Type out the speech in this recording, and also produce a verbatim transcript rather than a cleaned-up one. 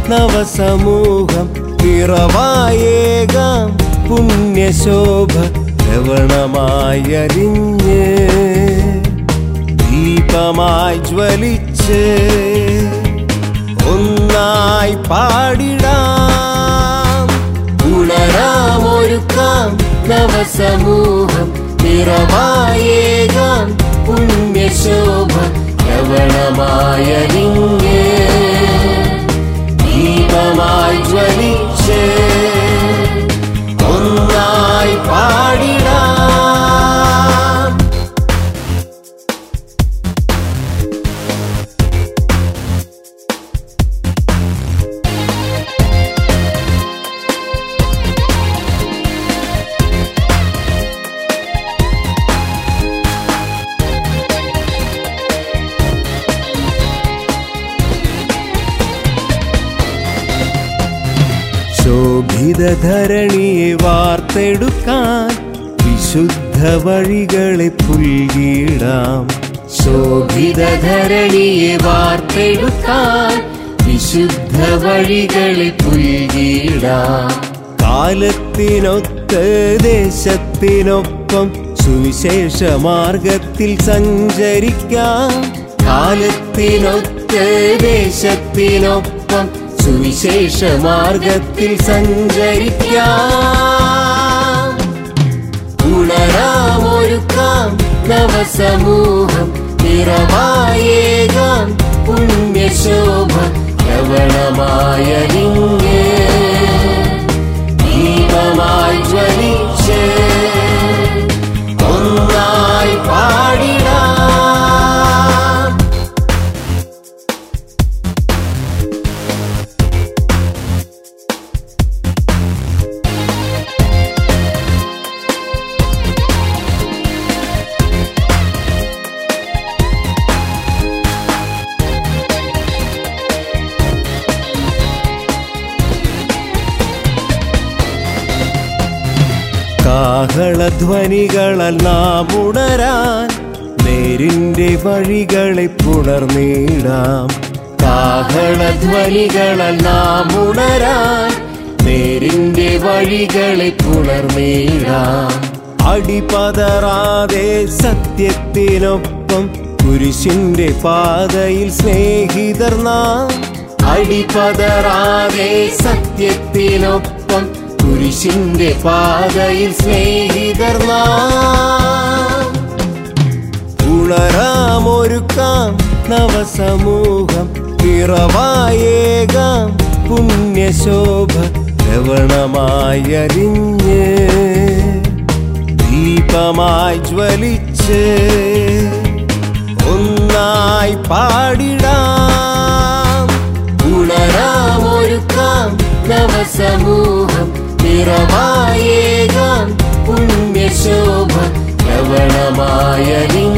നവസമൂഹം പിറവായേകാം പുണ്യശോഭ ലവണമായരിഞ്ഞ് ദീപമായി ജ്വലിച്ച് ഒന്നായി പാടിടാം. ഉണരാമൊരുക്കാം നവസമൂഹം പിറവായേകാം പുണ്യശോഭ ലവണമായരിഞ്ഞ് ദീപമായി ജ്വലിച്ച് ഒന്നായി പാടിടാം. ശോഭിതധരണിയെ വാർത്തെടുക്കാൻ വിശുദ്ധ വഴികളെ പുൽകിടാം. ശോഭിതധരണിയെ വാർത്തെടുക്കാൻ വിശുദ്ധ വഴികളെ പുൽകിടാം. കാലത്തിനൊത്ത് ദേശത്തിനൊപ്പം സുവിശേഷ മാർഗത്തിൽ സഞ്ചരിക്കാം. കാലത്തിനൊത്ത് ദേശത്തിനൊപ്പം സുവിശേഷ മാർഗത്തിൽ സഞ്ചരിക്കാം. ഉണരാമൊരുക്കാം നവസമൂഹം പിറവായേകാം പുണ്യശോഭ ലവണമായരിഞ്ഞ് ദീപമായി ജ്വലിച്ച് ഒന്നായി പാടിടാം. കാഹളധ്വനികളാൽ നാം ഉണരാൻ നേരിന്റെ വഴികളെ പുണർന്നിടാം. കാഹളധ്വനികളാൽ നാം ഉണരാൻ നേരിന്റെ വഴികളെ പുണർന്നിടാം. അടിപതറാതെ സത്യത്തിനൊപ്പം കുരിശിന്റെ പാതയിൽ സ്നേഹിതർ നാം. അടിപതറാതെ സത്യത്തിനൊപ്പം കുരിശിന്റെ പാതയിൽ സ്നേഹിതർ നാം. ഉണരാമൊരുക്കാം നവസമൂഹം പിറവായേകാം പുണ്യശോഭ ലവണമായരിഞ്ഞ് ദീപമായി ജ്വലിച്ച് ഒന്നായി പാടിടാം. ഉണരാമൊരുക്കാം നവസമൂഹം പിറവായേകാം പുണ്യശോഭ ലവണമായരിഞ്ഞ്